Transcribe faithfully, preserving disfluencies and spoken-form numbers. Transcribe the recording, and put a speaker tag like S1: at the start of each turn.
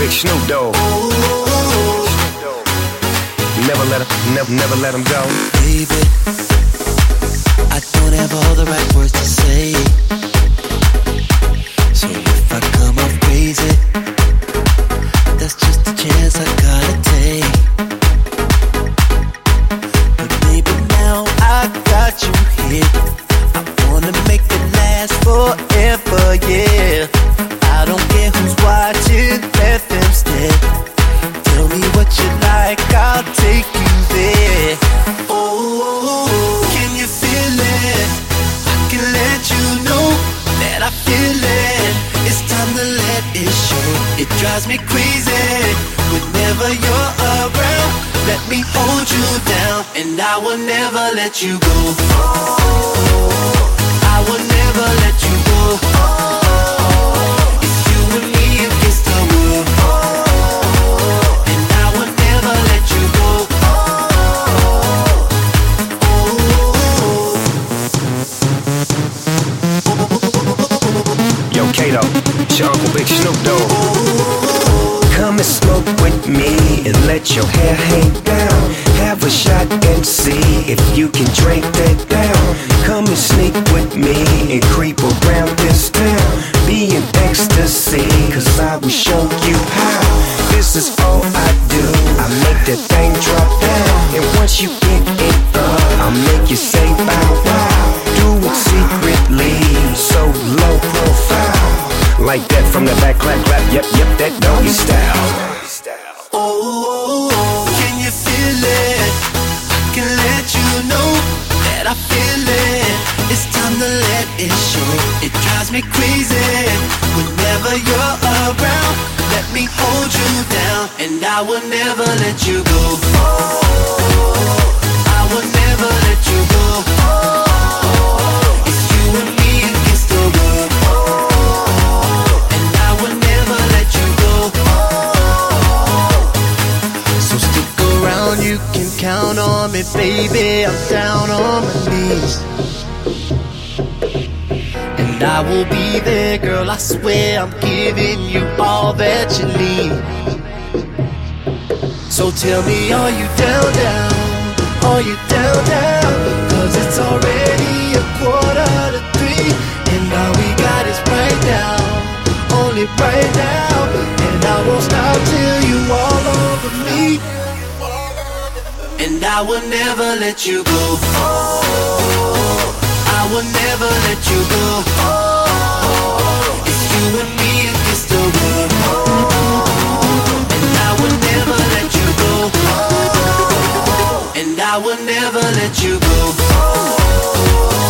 S1: Big Snoop Dogg. Never let him, never, never let him go.
S2: Baby, I don't have all the right words to say. So if I come off crazy, that's just a chance I gotta take. But baby, now I got you here. I wanna make it last forever, yeah. I don't care who's watching, let them stare. Tell me what you like, I'll take you there. Oh, can you feel it? I can let you know that I feel it. It's time to let it show. It drives me crazy whenever you're around. Let me hold you down, and I will never let you go. I will never let you go. It's you and me against the world.
S1: Kato, it's your Uncle Big Snoop Dogg. Come and smoke with me and let your hair hang down. Have a shot and see if you can drink that down. Come and sneak with me and creep around this town. Be in ecstasy, cause I will show you how. This is all I do, I make that thing drop down. And once you get it up, I'll make you say bow wow. Do it secretly, so low profile. Like that from the back, clap, clap, yep, yep, that doggy style.
S2: Oh, can you feel it? I can let you know that I feel it. It's time to let it show. It drives me crazy whenever you're around. Let me hold you down, and I will never let you go. I will never let you go. It's you and me against the world. You can count on me, baby. I'm down on my knees, and I will be there, girl. I swear I'm giving you all that you need. So tell me, are you down, down? Are you down, down? Cause it's already a quarter to three, and all we got is right now, only right now. And I won't stop till you all over me. And I will never let you go. I will never let you go. It's you and me against the world. And I will never let you go. And I will never let you go.